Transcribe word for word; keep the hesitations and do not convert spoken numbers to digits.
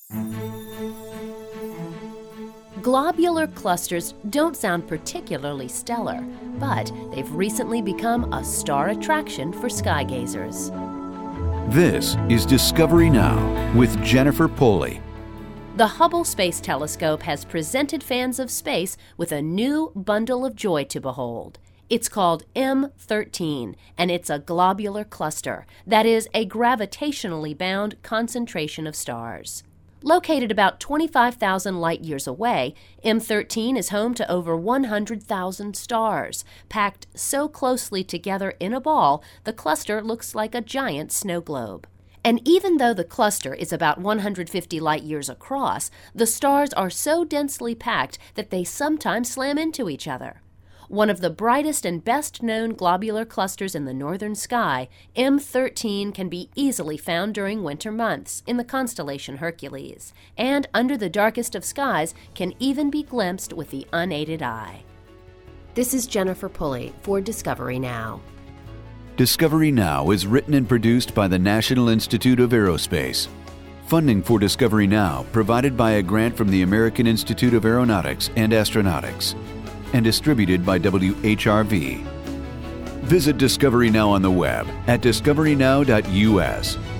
Globular clusters don't sound particularly stellar, but they've recently become a star attraction for skygazers. This is Discovery Now with Jennifer Pulley. The Hubble Space Telescope has presented fans of space with a new bundle of joy to behold. It's called M thirteen, and it's a globular cluster, that is, a gravitationally bound concentration of stars. Located about twenty-five thousand light-years away, M thirteen is home to over one hundred thousand stars. Packed so closely together in a ball, the cluster looks like a giant snow globe. And even though the cluster is about one hundred fifty light-years across, the stars are so densely packed that they sometimes slam into each other. One of the brightest and best-known globular clusters in the northern sky, M thirteen can be easily found during winter months in the constellation Hercules, and under the darkest of skies can even be glimpsed with the unaided eye. This is Jennifer Pulley for Discovery Now. Discovery Now is written and produced by the National Institute of Aerospace. Funding for Discovery Now provided by a grant from the American Institute of Aeronautics and Astronautics, and distributed by W H R V. Visit Discovery Now on the web at discovery now dot U S.